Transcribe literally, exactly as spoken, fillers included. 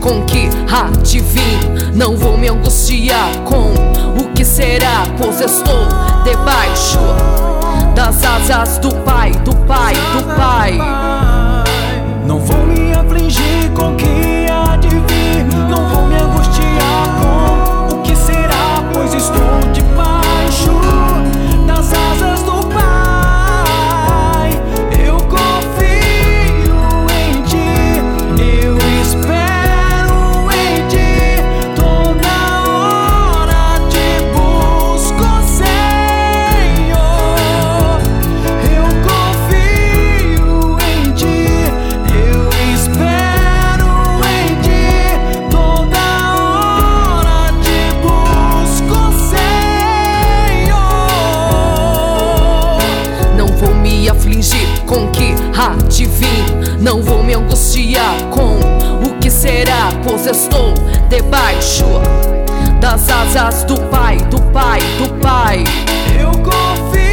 com que adivinho. Não vou me angustiar com o que será, pois estou debaixo das asas do Pai, do Pai, do Pai. Não vou me afligir com o que há de vir. Não vou me angustiar com o que será, pois estou debaixo das asas do Pai. Eu confio em Ti, eu espero em Ti. Toda hora Te busco, Senhor. Eu confio em Ti, eu espero em Ti. Toda hora Te busco, Senhor. Não vou me afligir com o que adivinho. Não vou me angustiar com o que será, pois estou debaixo das asas do Pai, do Pai, do Pai. Eu confio